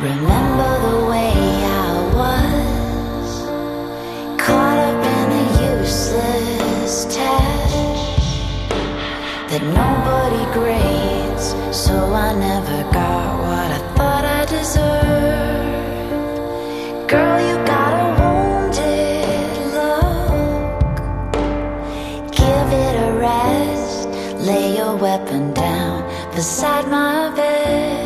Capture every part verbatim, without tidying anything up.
Remember the way I was caught up in a useless task that nobody grades, so I never got what I thought I deserved. Girl, you got a wounded look. Give it a rest. Lay your weapon down beside my bed.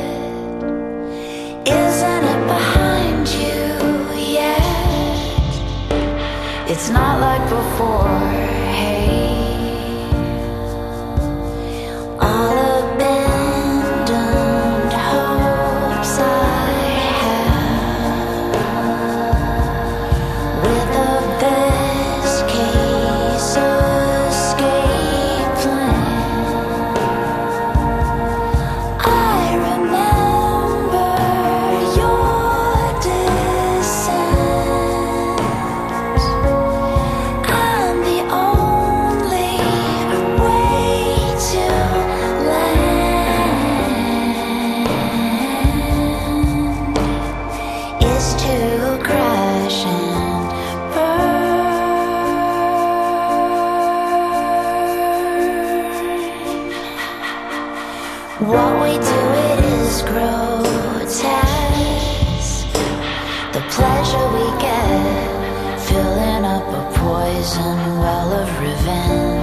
Isn't it behind you yet? It's not like before, hey. All abandoned hopes I have, with the best case escape plan. I remember your descent. I'm the only way to land is to crash and burn. What we do, it is grotesque. The pleasure we get, filling up a poison well of revenge.